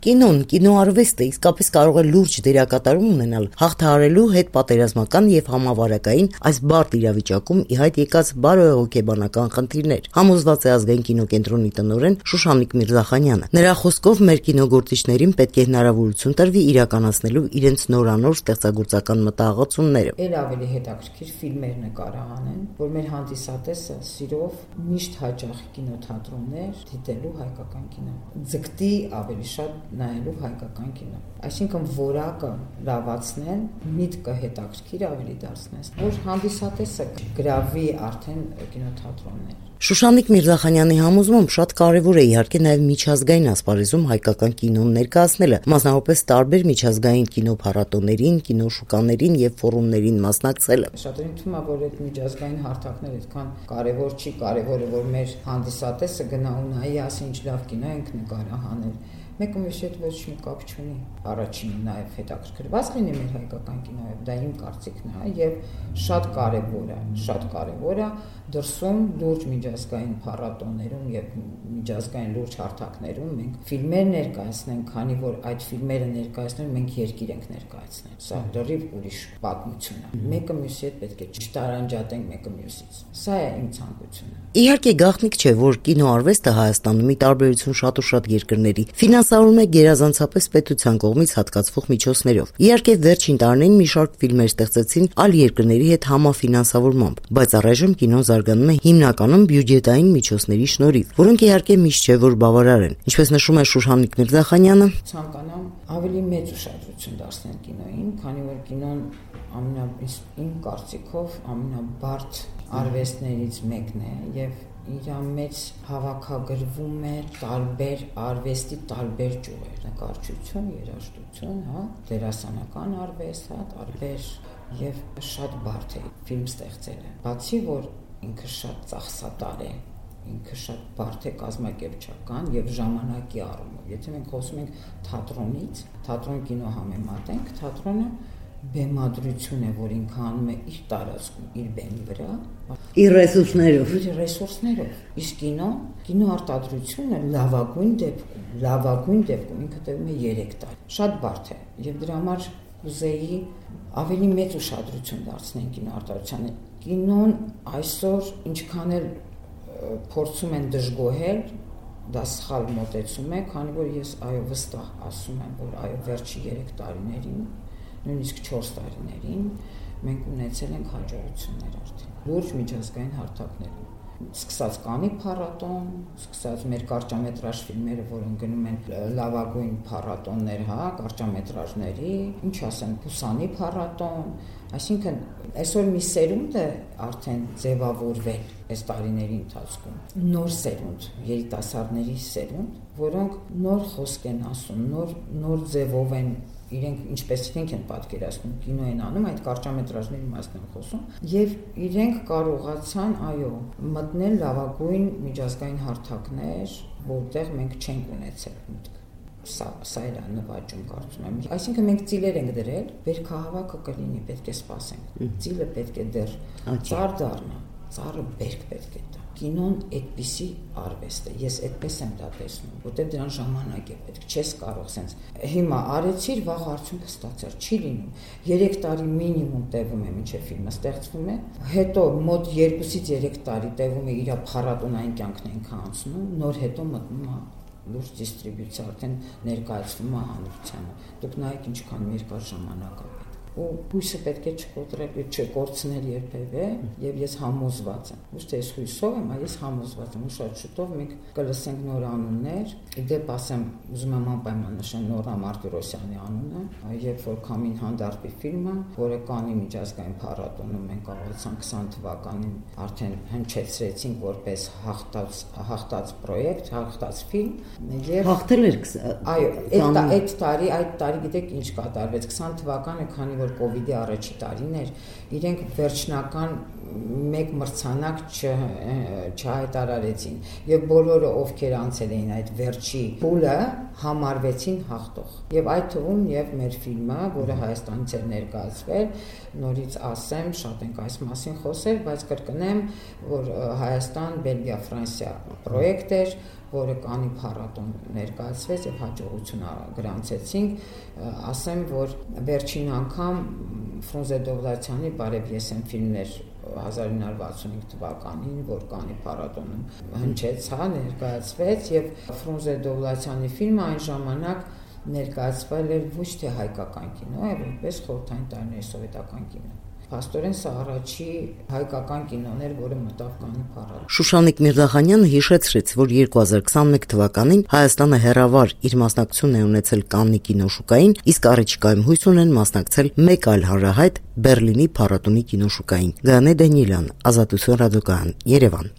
Կինոն, կինոարվեստը իսկապես կարող է լուրջ դերակատարում ունենալ հաղթահարելու հետպատերազմական եւ համավարակային այս բարդ իրավիճակում ի հայտ եկած բարոյահոգեբանական խնդիրներ, համոզված է Ազգային կինոկենտրոնի տնօրեն Շուշանիկ Միրզախանյանը։ Նրա խոսքով մեր կինոգործիչներին պետք է հնարավորություն տրվի իրականացնելու իրենց նորանոր ստեղծագործական մտահղացումները։ Էլ ավելի հետաքրքիր ֆիլմեր նկարահանեն, որ մեր հանդիսատեսը սիրով միշտ հաճախ կինոթատրոններ դիտելու հայկական կինո, ձգտի ավելի շատ նայելու հայկական կինո, այսինքն որակը լավացնեն, միտքը հետաքրքիր ավելի դարձնեն, որ հանդիսատեսը գրավի արդեն կինոթատրոններ։ Շուշանիկ Միրզախանյանի համոզմամբ շատ կարևոր է իհարկե նաև միջազգային ասպարեզում հայկական կինոն ներկայացնելը, մասնավորապես տարբեր միջազգային կինոփառատոներին, կինոշուկաներին եւ ֆորումներին մասնակցելը։ Շատերին թվում է, որ այդ միջազգային հարթակները այդքան կարևոր չի, կարևորը որ մեր հանդիսատեսը գնա ու նայի, ասի ինչ լավ կինո ենք նկարահանել։ Մեկը մյուսի հետ ոչ մի կապ չունի։ Առաջինը նաև հետաքրքրված լինի մեր հայկական կինոյով, դա իմ կարծիքն է եւ շատ կարեւոր է դրսում լուրջ միջազգային փառատոներում եւ միջազգային լուրջ հարթակներում մենք ֆիլմեր ներկայացնենք, քանի որ այդ ֆիլմերը ներկայացնելով մենք երկիր ենք ներկայացնել։ Սա լրիվ ուրիշ պատմություն է։ Մեկը մյուսի հետ պետք է չտարանջատենք մեկը մյուսից։ Սա է իմ ցանկությունը։ Իհարկե գաղտնիք չէ, որ կինոարվեստը Հայաստանում ի տարբերություն շատ ու շատ երկրների ֆինանսավորվում է գերազանցապես պետության կողմից հատկացվող միջոցներով։ Իհարկե վերջին տարիներին մի շարք ֆիլմեր ստեղծեցին այլ երկրների հետ համաֆինանսավորմամբ, բայց առայժմ կինոն զարգանում է հիմնականում բյուջետային միջոցների շնորհիվ, որոնք իհարկե միշտ չէ որ բավարար են։ Ինչպես նշում է Շուշանիկ Միրզախանյանը, ցանկանամ ավելի մեծ ուշադրություն դարձնել կինոյին, քանի որ կինոն իմ կարծիքով ամենաբարդ արվեստներից մեկն է եւ իր մեջ հավաքագրվում է տարբեր արվեստի տարբեր ճյուղեր, նկարչություն, երաժշտություն, դերասանական արվեստ, տարբեր եւ շատ բարդ է ֆիլմ ստեղծելը։ Բացի որ ինքը շատ ծախսատար է, ինքը շատ բարդ է կազմակերպչական եւ ժամանակի առումով։ Եթե մենք խոսում ենք թատրոնից, թատրոն կինո համեմատենք, թատրոնը բեմադրություն է, որ ինքը անում է իր տարածքում, իր բեմի վրա, իր ռեսուրսներով, իսկ կինո արտադրությունը լավագույն դեպքում ինքը տևում է 3 տարի։ Շատ բարդ է եւ դրա համար ուզեի ավելի մեծ ուշադրություն դարձնել կինո արտադրությանը։ Կինոն այսօր ինչքան էլ փորձում են դժգոհել, դա սխալ մոտեցում է, քանի որ ես վստահ ասում եմ, որ վերջի 3 տարիներին նույնիսկ 4 տարիներին մենք ունեցել ենք հաջողություններ արդեն։ Լուրջ միջազգային հարթակներում։ Սկսած Կանի փառատոն, սկսած մեր կարճամետրաժ ֆիլմերը, որոնք գնում են լավագույն փառատոններ, կարճամետրաժների, ինչ ասեմ, Պուսանի փառատոն, այսինքն այսօր մի սերունդ է արդեն ձևավորվել այս տարիների ընթացքում։ Նոր սերունդ, երիտասարդների սերունդ, որոնք նոր խոսք են ասում, նոր ձևով են իրենք ինչպես իրենք են պատկերացնում կինո են անում, այդ կարճամետրաժների մասն եմ խոսում, եւ իրենք կարողացան, մտնել լավագույն միջազգային հարթակներ, որտեղ մենք չենք ունեցել միտք։ Սա էլ է նվաճում կարծում եմ։ Այսինքն մենք ծիլեր ենք դրել, վերքահավաքը կլինի, պետք է սպասենք։ Ծիլը պետք է դեռ ծառ դառնա, ծառը բերք պետք է տա։ Կինոն այդպիսի արվեստ է, ես այդպես եմ դա տեսնում, որտեղ դրան ժամանակ է պետք, չես կարող սենց հիմա արեցիր, վաղ արդյունքը ստացար, չի լինում։ 3 տարի մինիմում տևում է մինչև ֆիլմը ստեղծվում է, հետո մոտ 2-ից 3 տարի տևում է իր փառատոնային կյանքն ենք անցնում, նոր հետո մտնում է լուրջ դիստրիբյուցիա, արդեն ներկայացվում է հանրությանը։ Դուք նայեք ինչքան երկար ժամանակ է ու հույսը պետք է չկորցնել երբևէ եւ ես համոզված եմ ոչ թե ես հույսով եմ, այլ ես համոզված եմ ու շատ շուտով մենք կլսենք նոր անուններ իդեպ ասեմ ուզում եմ անպայման նշեմ Նորա Մարտիրոսյանի անունը երբ որ Քամին հանդարտի ֆիլմը որը Կանի միջազգային փառատոնում մենք կարողացանք 20 թվականին արդեն հնչեցրեցինք որպես հաղթած պրոյեկտ հաղթած ֆիլմ եւ հաղթել էր այդ տարի գիտեք ինչ կատարվեց 20 թվականը քանի որ կովիդի առաջի տարին էր, իրենք վերջնական մեկ մրցանակ չհայտարարեցին եւ բոլորը ովքեր անցել էին այդ վերջի փուլը համարվեցին հաղթող եւ այդ թվում եւ մեր ֆիլմը որը Հայաստանից էր ներկայացվել նորից ասեմ շատ ենք այս մասին խոսել բայց կրկնեմ որ Հայաստան Բելգիա Ֆրանսիա պրոյեկտ էր որը Կաննի փառատոն ներկայացվեց եւ հաջողություն գրանցեցինք, ասեմ, որ վերջին անգամ Ֆրունզե Դովլաթյանի «Բարև ես եմ» ֆիլմներ 1965 թվականին, որ Կաննի փառատոնում հնչեց, ներկայացվեց եւ Ֆրունզե Դովլաթյանի ֆիլմը այն ժամանակ ներկայացվել էր ոչ թե հայկական կինո, այլ որպես խորհրդային տարիների սովետական կինո։ Փաստորեն սա առաջի հայկական կինոն էր, որը մտավ Կաննի փառատոն։ Շուշանիկ Միրզախանյանը հիշեցրեց, որ 2021 թվականին Հայաստանը հերավար իր մասնակցությունն է ունեցել Կաննի կինոշուկային, իսկ առաջիկայում հույս ունեն մասնակցել մեկ այլ հանրահայտ Բեռլինի փառատոնի կինոշուկային։ Գայանե Դանիելյան, Ազատություն ռադիոկայան, Երևան։